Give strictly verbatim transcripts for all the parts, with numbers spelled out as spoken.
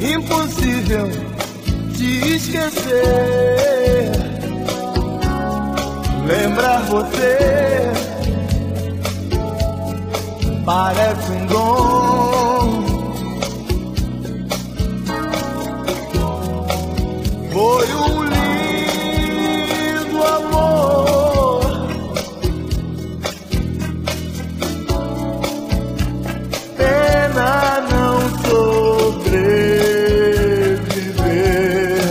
impossível te esquecer. Lembrar você parece um dom. Foi um lindo amor, pena não sobreviver.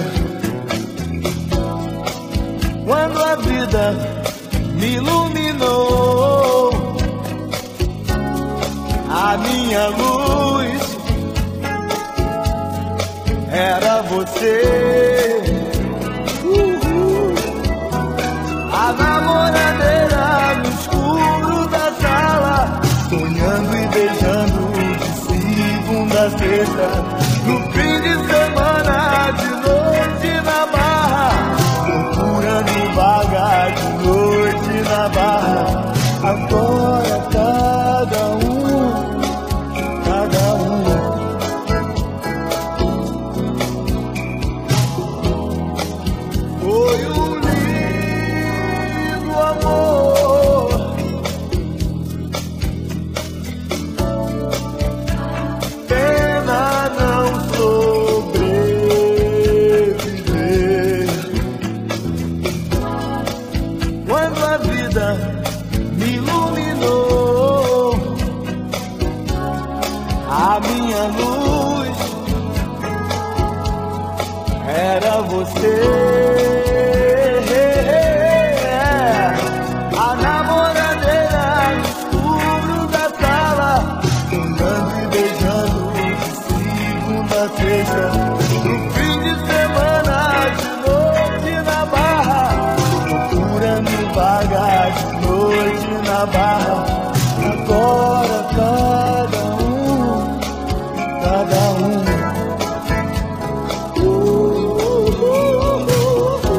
Quando a vida me iluminou, a minha luz era você. Uhul. A namoradeira no escuro da sala, sonhando e beijando de segunda a sexta. No fim de semana, de noite na barra, procurando vaga de noite na barra. Agora cada um, cada um. Foi um lindo amor, pena não sobreviver. Quando a vida me iluminou, a minha luz era você. A namoradeira no escuro da sala, sonhando e beijando de segunda a sexta. No fim de semana, de noite na barra, procurando vaga de noite na barra. Agora cada um, cada um. Oh, oh, oh, oh.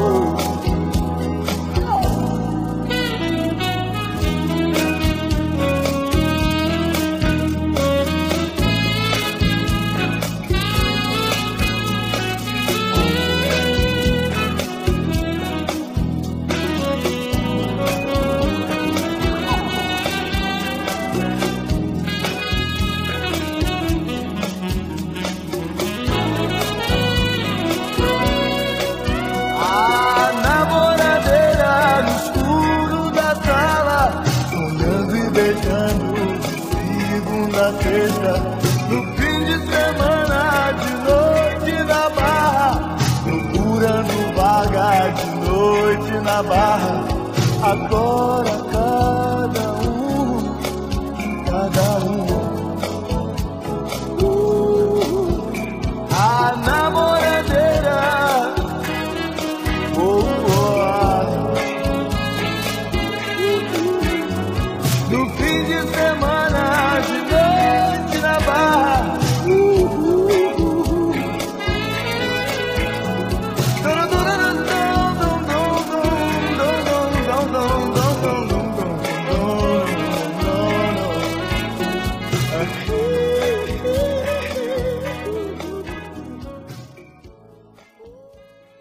A namoradeira no escuro da sala, sonhando e beijando de segunda a sexta. No fim de semana, de noite na barra, procurando vaga de noite na barra. Agora cada um, cada um. Uh, a namoradeira. Oh, oh, ah. No fim de semana.